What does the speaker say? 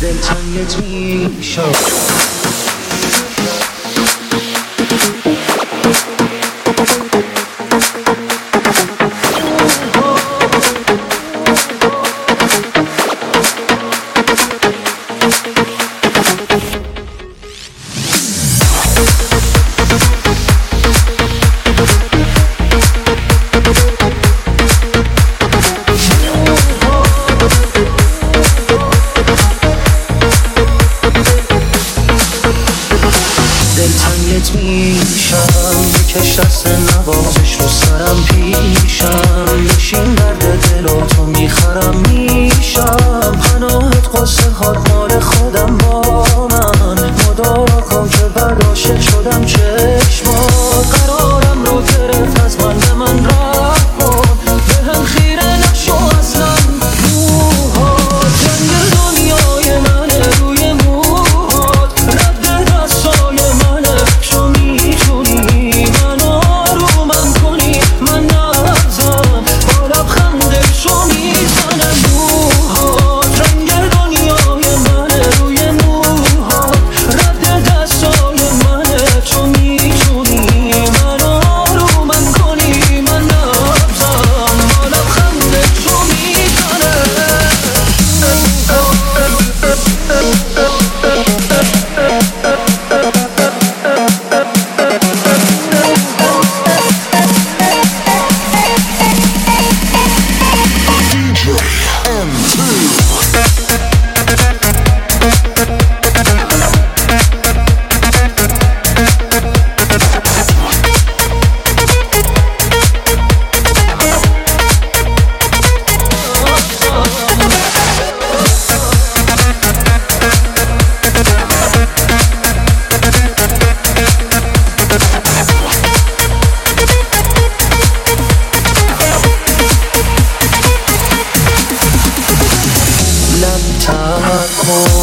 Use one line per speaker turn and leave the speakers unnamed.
دلتنگت میشم. دلتنگت میشم، بکش دست نوازش رو سرم پیشم، بشین درد دل و تو میخرم میشم، پناهت قصه هات مال خودم با من، مدارا کن که بعد عاشق شدم چشمات، قرارم رو گرفت از من به من رفت کن، به هم خیره نشو اصلا موهات، رنگ دنیای منه روی موهات، رد دستای منه، شو میتونی من آرومم کنی، من نبزم با لبخندت شو میزنه موهات، رنگ دنیای منه روی موهات، رد دستای منه، شو میتونی من آرومم کنی، من نبزم با لبخندت شو میزنه. لب تر کن